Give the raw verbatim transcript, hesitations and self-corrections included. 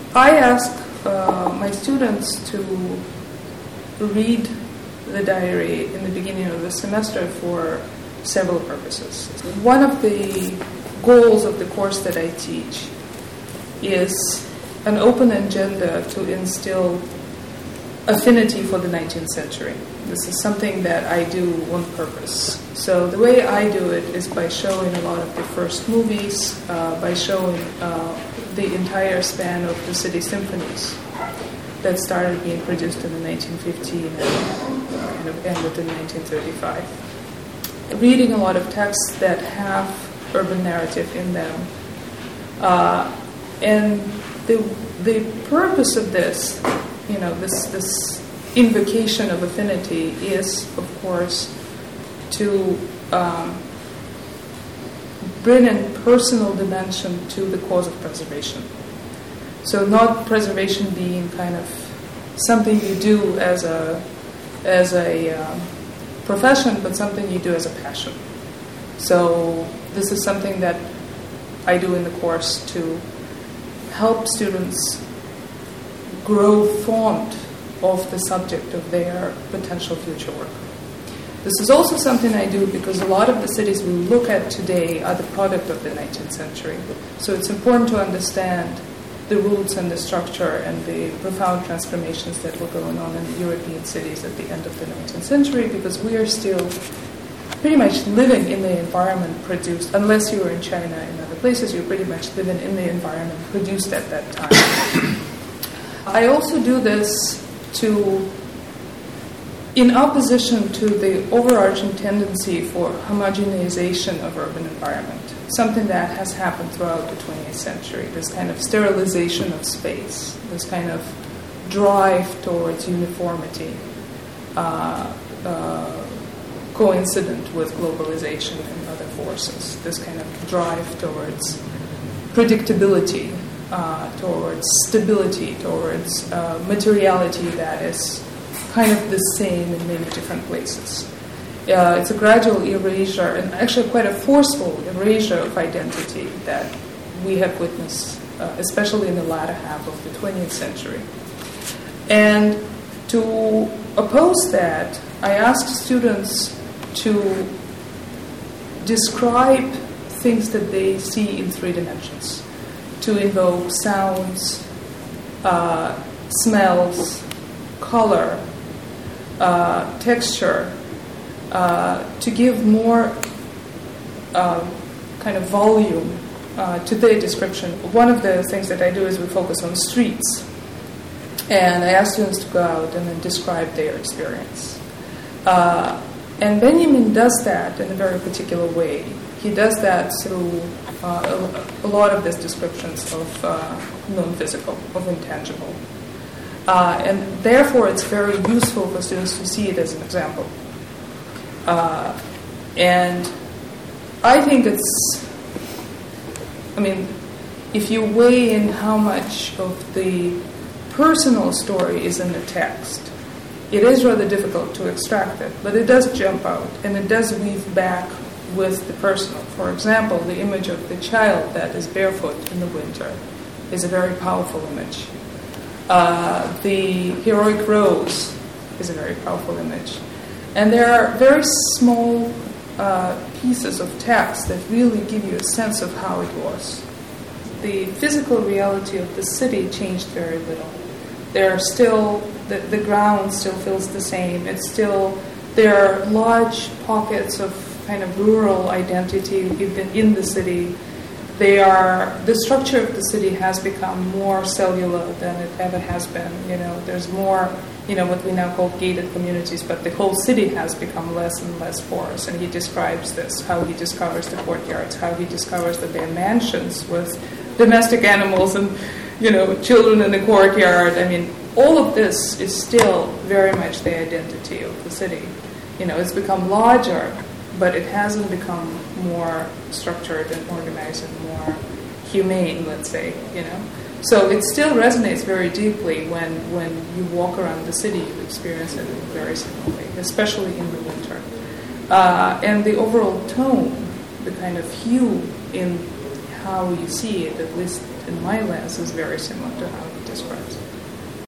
I ask uh, my students to read the diary in the beginning of the semester for several purposes. One of the goals of the course that I teach is an open agenda to instill affinity for the nineteenth century. This is something that I do on purpose. So the way I do it is by showing a lot of the first movies, uh, by showing uh, the entire span of the city symphonies that started being produced in the nineteen fifteen and kind of ended in nineteen thirty-five. Reading a lot of texts that have urban narrative in them. Uh, and the the purpose of this, you know, this this invocation of affinity is, of course, to um, bring in personal dimension to the cause of preservation. So not preservation being kind of something you do as a as a um, profession, but something you do as a passion. So this is something that I do in the course to help students grow fond of the subject of their potential future work. This is also something I do because a lot of the cities we look at today are the product of the nineteenth century. So it's important to understand the roots and the structure and the profound transformations that were going on in the European cities at the end of the nineteenth century, because we are still pretty much living in the environment produced, unless you were in China and other places, you're pretty much living in the environment produced at that time. I also do this to, in opposition to the overarching tendency for homogenization of urban environment, something that has happened throughout the twentieth century, this kind of sterilization of space, this kind of drive towards uniformity, uh, uh, coincident with globalization and other forces, this kind of drive towards predictability, uh, towards stability, towards uh, materiality that is kind of the same in many different places. Uh, it's a gradual erasure, and actually quite a forceful erasure of identity that we have witnessed, uh, especially in the latter half of the twentieth century. And to oppose that, I asked students to describe things that they see in three dimensions, to invoke sounds, uh, smells, color, uh, texture, uh, to give more uh, kind of volume uh, to their description. One of the things that I do is we focus on streets, and I ask students to go out and then describe their experience. Uh, and Benjamin does that in a very particular way. He does that through uh, a, a lot of these descriptions of uh, non-physical, of intangible. Uh, and therefore, it's very useful for students to see it as an example. Uh, and I think it's, I mean, if you weigh in how much of the personal story is in the text, it is rather difficult to extract it, but it does jump out, and it does weave back with the personal. For example, the image of the child that is barefoot in the winter is a very powerful image. Uh, the heroic rose is a very powerful image. And there are very small uh, pieces of text that really give you a sense of how it was. The physical reality of the city changed very little. There are still, the, the ground still feels the same. It's still, there are large pockets of kind of rural identity in, in the city. They are, the structure of the city has become more cellular than it ever has been. You know, there's more, you know, what we now call gated communities, but the whole city has become less and less porous. And he describes this, how he discovers the courtyards, how he discovers that there are mansions with domestic animals and, you know, children in the courtyard. I mean, all of this is still very much the identity of the city. You know, it's become larger, but it hasn't become more structured and organized and more humane, let's say, you know. So it still resonates very deeply when, when you walk around the city, you experience it in a very similar way, especially in the winter. Uh, and the overall tone, the kind of hue in how you see it, at least in my lens is very similar to how you described.